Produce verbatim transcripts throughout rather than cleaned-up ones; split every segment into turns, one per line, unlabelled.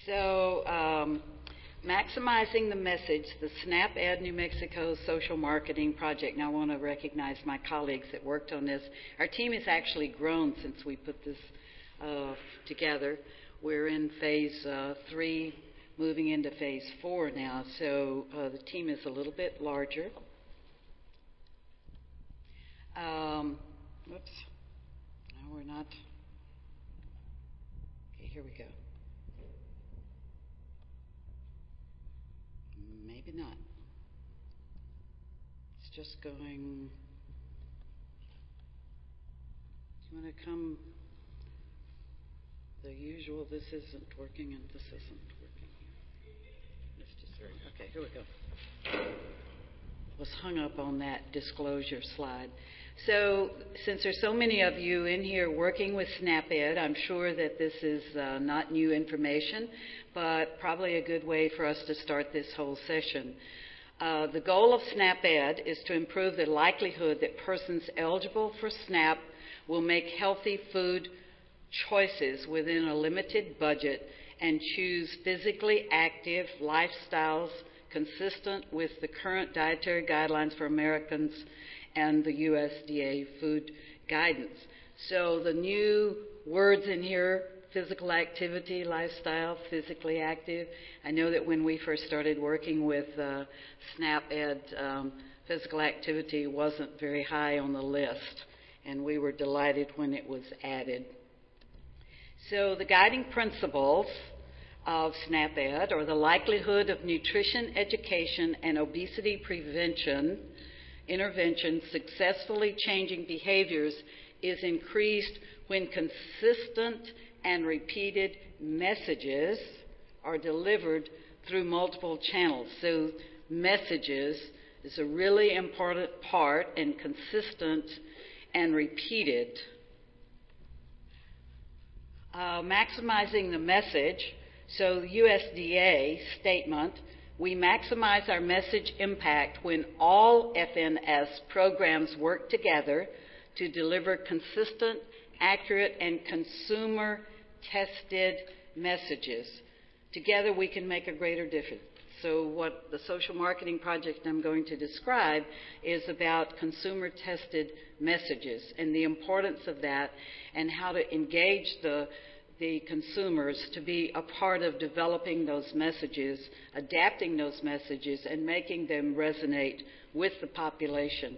So, um, maximizing the message, the SNAP-Ed New Mexico social marketing project. Now, I want to recognize my colleagues that worked on this. Our team has actually grown since we put this uh, together. We're in phase uh, three, moving into phase four now, so uh, the team is a little bit larger. Um, whoops. No, we're not. Okay, here we go. Maybe not. It's just going. Do you want to come? The usual, this isn't working and this isn't working. Let's just, okay, here we go. Was hung up on that disclosure slide. So, since there's so many of you in here working with SNAP-Ed, I'm sure that this is uh, not new information, but probably a good way for us to start this whole session. Uh, the goal of SNAP-Ed is to improve the likelihood that persons eligible for SNAP will make healthy food choices within a limited budget and choose physically active lifestyles consistent with the current dietary guidelines for Americans and the U S D A food guidance. So the new words in here, physical activity, lifestyle, physically active. I know that when we first started working with uh, SNAP-Ed, um, physical activity wasn't very high on the list, and we were delighted when it was added. So the guiding principles of SNAP-Ed are the likelihood of nutrition education and obesity prevention intervention successfully changing behaviors is increased when consistent and repeated messages are delivered through multiple channels. So messages is a really important part, and consistent and repeated. Uh, maximizing the message, so the U S D A statement, we maximize our message impact when all F N S programs work together to deliver consistent, accurate, and consumer-tested messages. Together we can make a greater difference. So what the social marketing project I'm going to describe is about consumer-tested messages and the importance of that, and how to engage the, the consumers to be a part of developing those messages, adapting those messages, and making them resonate with the population.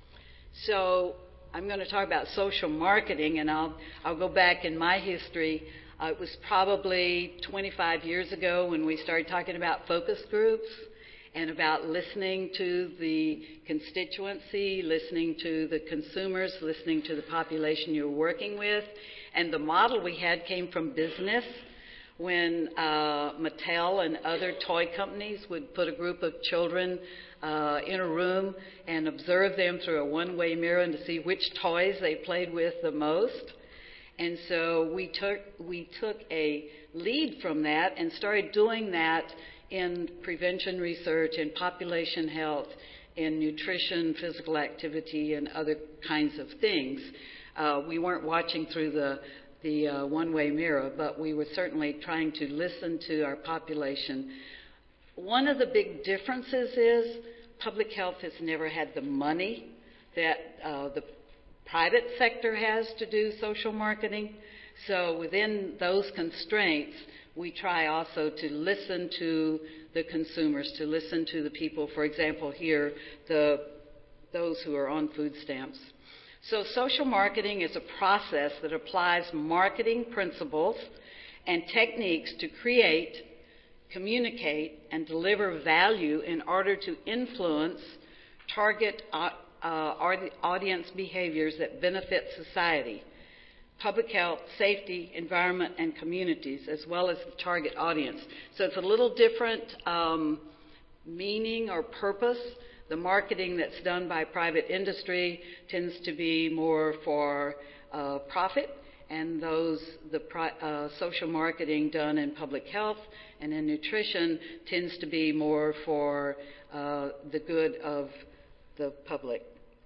So I'm going to talk about social marketing, and I'll, I'll go back in my history. Uh, it was probably twenty-five years ago when we started talking about focus groups and about listening to the constituency, listening to the consumers, listening to the population you're working with. And the model we had came from business, when uh, Mattel and other toy companies would put a group of children uh, in a room and observe them through a one-way mirror and to see which toys they played with the most. And so we took, we took a lead from that and started doing that in prevention research, in population health, in nutrition, physical activity, and other kinds of things. Uh, we weren't watching through the, the uh, one-way mirror, but we were certainly trying to listen to our population. One of the big differences is public health has never had the money that uh, the private sector has to do social marketing. So within those constraints, we try also to listen to the consumers, to listen to the people, for example, here, the, those who are on food stamps. So social marketing is a process that applies marketing principles and techniques to create, communicate, and deliver value in order to influence target uh, uh, audience behaviors that benefit society, public health, safety, environment, and communities, as well as the target audience. So it's a little different um, meaning or purpose. The marketing that's done by private industry tends to be more for uh, profit, and those the pri- uh, social marketing done in public health and in nutrition tends to be more for uh, the good of the public.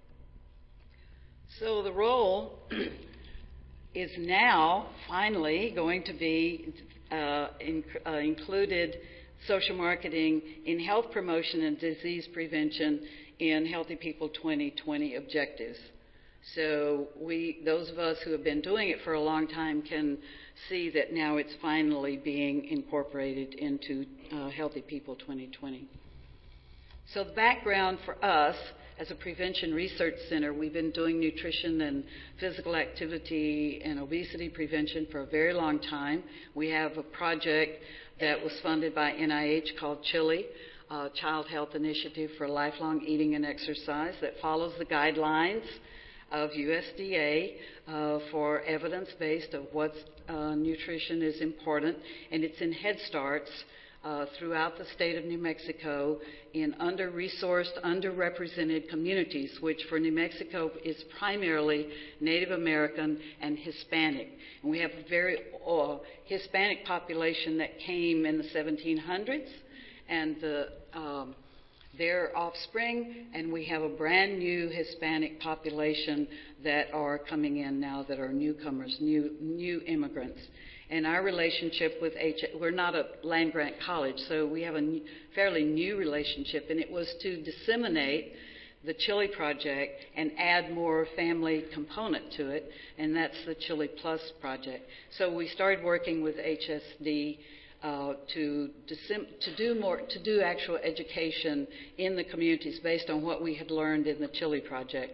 So the role is now finally going to be uh, in, uh, included social marketing in health promotion and disease prevention in Healthy People twenty twenty objectives. So we, those of us who have been doing it for a long time can see that now it's finally being incorporated into uh, Healthy People twenty twenty. So the background for us as a prevention research center, we've been doing nutrition and physical activity and obesity prevention for a very long time. We have a project that was funded by N I H called CHILI, uh, Child Health Initiative for Lifelong Eating and Exercise, that follows the guidelines of U S D A uh, for evidence-based of what uh, nutrition is important, and it's in Head Starts uh, throughout the state of New Mexico in under-resourced, underrepresented communities, which for New Mexico is primarily Native American and Hispanic. And we have a very uh, Hispanic population that came in the seventeen hundreds, and the um, their offspring, and we have a brand new Hispanic population that are coming in now that are newcomers, new new immigrants. And our relationship with H, we're not a land-grant college, so we have a new, fairly new relationship, and it was to disseminate the CHILI project and add more family component to it, and that's the CHILI Plus project. So we started working with H S D Uh, to, to do more, to do actual education in the communities based on what we had learned in the CHILI project.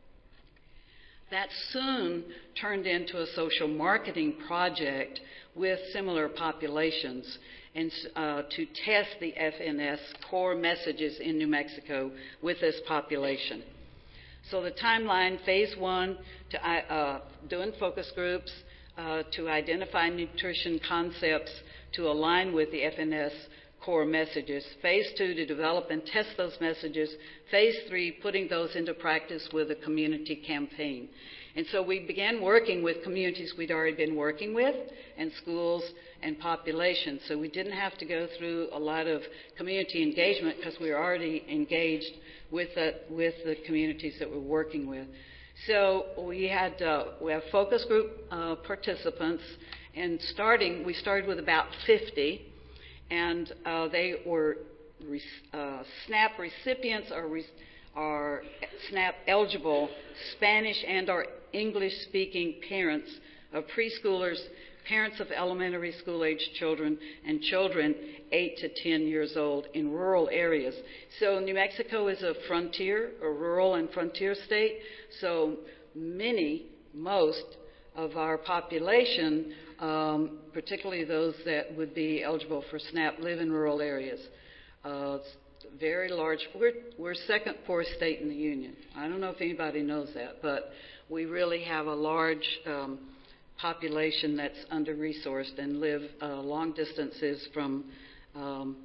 That soon turned into a social marketing project with similar populations, and uh, to test the F N S core messages in New Mexico with this population. So the timeline: phase one, to uh, doing focus groups uh, to identify nutrition concepts to align with the F N S core messages. Phase two, to develop and test those messages. Phase three, putting those into practice with a community campaign. And so we began working with communities we'd already been working with, and schools and populations. So we didn't have to go through a lot of community engagement because we were already engaged with the, with the communities that we're working with. So we had uh, we have focus group uh, participants. And starting, we started with about fifty, and uh, they were uh, SNAP recipients or, re- or SNAP eligible Spanish and or English-speaking parents of preschoolers, parents of elementary school-age children, and children eight to ten years old in rural areas. So New Mexico is a frontier, a rural and frontier state, so many, most of our population, um, particularly those that would be eligible for SNAP, live in rural areas. Uh, it's very large. We're, we're second poorest state in the union. I don't know if anybody knows that, but we really have a large um, population that's under-resourced and live uh, long distances from um,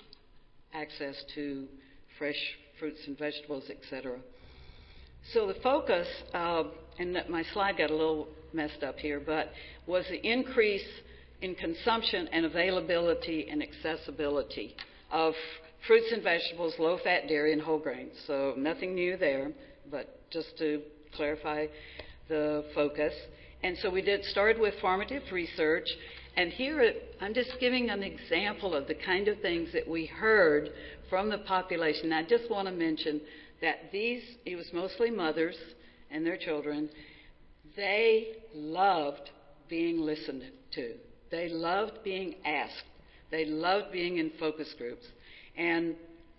access to fresh fruits and vegetables, et cetera. So the focus, uh, and my slide got a little messed up here, but was the increase in consumption and availability and accessibility of fruits and vegetables, low-fat dairy, and whole grains. So nothing new there, but just to clarify the focus. And so we did started with formative research, and here it, I'm just giving an example of the kind of things that we heard from the population. I just want to mention that these, it was mostly mothers and their children. They loved being listened to. They loved being asked. They loved being in focus groups. And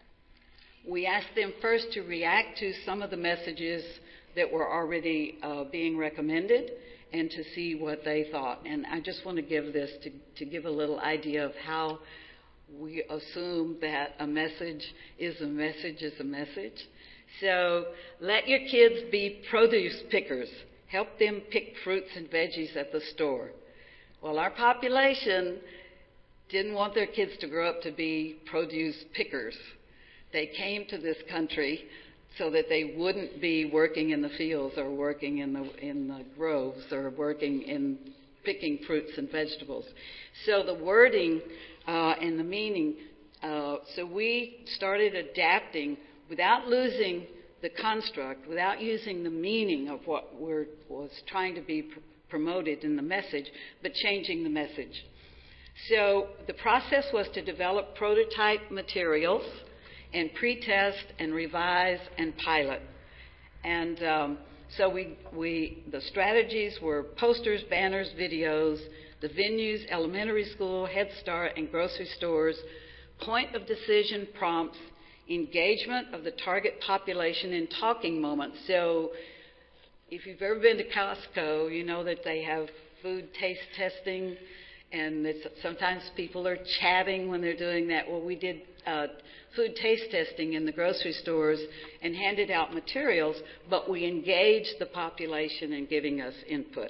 we asked them first to react to some of the messages that were already uh, being recommended and to see what they thought. And I just want to give this to, to give a little idea of how we assume that a message is a message is a message. So let your kids be produce pickers. Help them pick fruits and veggies at the store. Well, our population didn't want their kids to grow up to be produce pickers. They came to this country so that they wouldn't be working in the fields or working in the in the groves or working in picking fruits and vegetables. So the wording uh, and the meaning, uh, so we started adapting without losing the construct, without using the meaning of what we're, was trying to be pr- promoted in the message, but changing the message. So the process was to develop prototype materials and pre-test and revise and pilot. And um, so we, we, the strategies were posters, banners, videos, the venues, elementary school, Head Start, and grocery stores, point of decision prompts, engagement of the target population in talking moments. So if you've ever been to Costco, you know that they have food taste testing, and it's, sometimes people are chatting when they're doing that. Well, we did uh, food taste testing in the grocery stores and handed out materials, but we engaged the population in giving us input.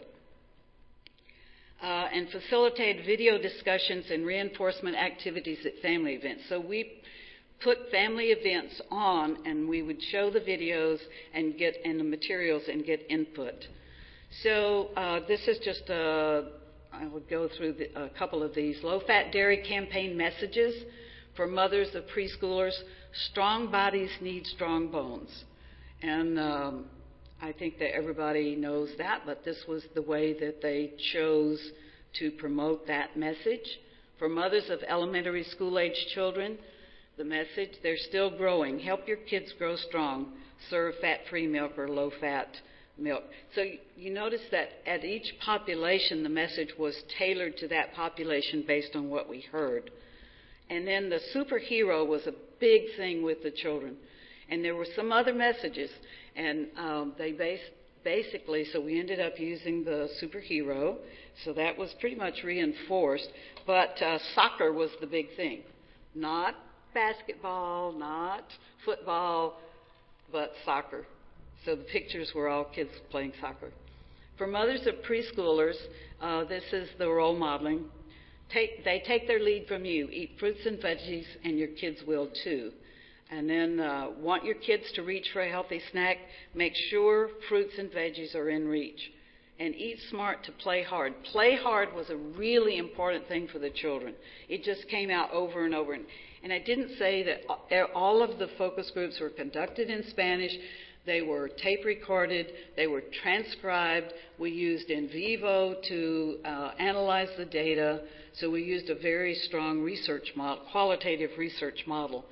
Uh, and facilitated video discussions and reinforcement activities at family events. So we put family events on, and we would show the videos and get and the materials and get input. So uh, this is just a, I would go through the, a couple of these. Low-fat dairy campaign messages for mothers of preschoolers. Strong bodies need strong bones. And um, I think that everybody knows that, but this was the way that they chose to promote that message. For mothers of elementary school-age children, the message, they're still growing. Help your kids grow strong. Serve fat-free milk or low-fat milk. So you notice that at each population, the message was tailored to that population based on what we heard. And then the superhero was a big thing with the children. And there were some other messages. And um, they based, basically, so we ended up using the superhero. So that was pretty much reinforced. But uh, soccer was the big thing. Not basketball, not football, but soccer. So the pictures were all kids playing soccer. For mothers of preschoolers, uh, this is the role modeling. Take, they take their lead from you. Eat fruits and veggies, and your kids will too. And then uh, want your kids to reach for a healthy snack, make sure fruits and veggies are in reach. And eat smart to play hard. Play hard was a really important thing for the children. It just came out over and over. And I didn't say that all of the focus groups were conducted in Spanish. They were tape recorded. They were transcribed. We used in vivo to uh, analyze the data. So we used a very strong research model, qualitative research model.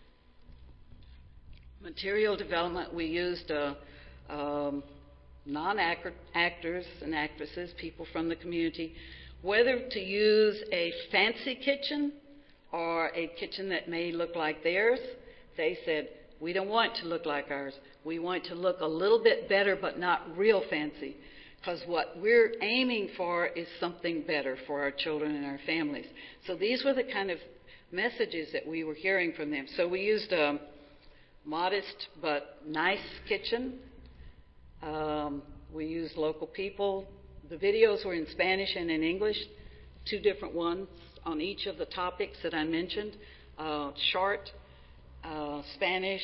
Material development, we used uh, um, non-actors and actresses, people from the community, whether to use a fancy kitchen or a kitchen that may look like theirs. They said, we don't want to look like ours. We want to look a little bit better, but not real fancy, because what we're aiming for is something better for our children and our families. So these were the kind of messages that we were hearing from them. So we used a modest but nice kitchen. Um, we used local people. The videos were in Spanish and in English, two different ones on each of the topics that I mentioned. Uh, short, uh, Spanish.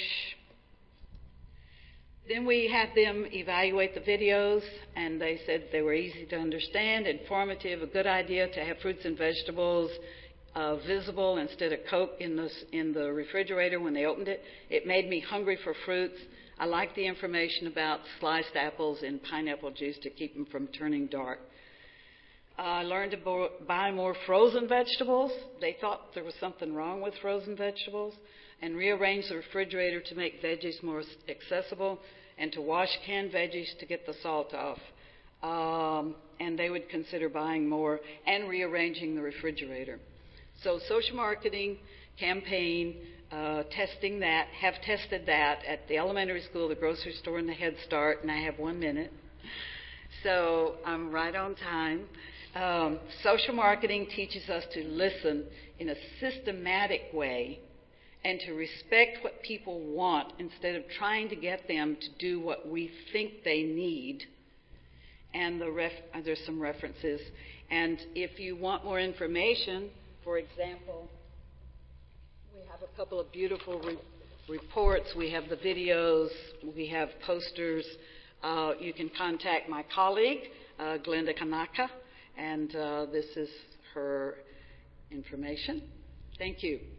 Then we had them evaluate the videos, and they said they were easy to understand, informative, a good idea to have fruits and vegetables uh, visible instead of Coke in the, in the refrigerator when they opened it. It made me hungry for fruits. I liked the information about sliced apples and pineapple juice to keep them from turning dark. Uh, I learned to bo- buy more frozen vegetables. They thought there was something wrong with frozen vegetables. And rearrange the refrigerator to make veggies more accessible, and to wash canned veggies to get the salt off. Um, and they would consider buying more and rearranging the refrigerator. So social marketing campaign, uh, testing that, have tested that at the elementary school, the grocery store, and the Head Start, and I have one minute. So I'm right on time. Um, social marketing teaches us to listen in a systematic way and to respect what people want instead of trying to get them to do what we think they need. And the ref- there's some references. And if you want more information, for example, we have a couple of beautiful re- reports. We have the videos. We have posters. Uh, you can contact my colleague, uh, Glenda Kanaka, and uh, this is her information. Thank you.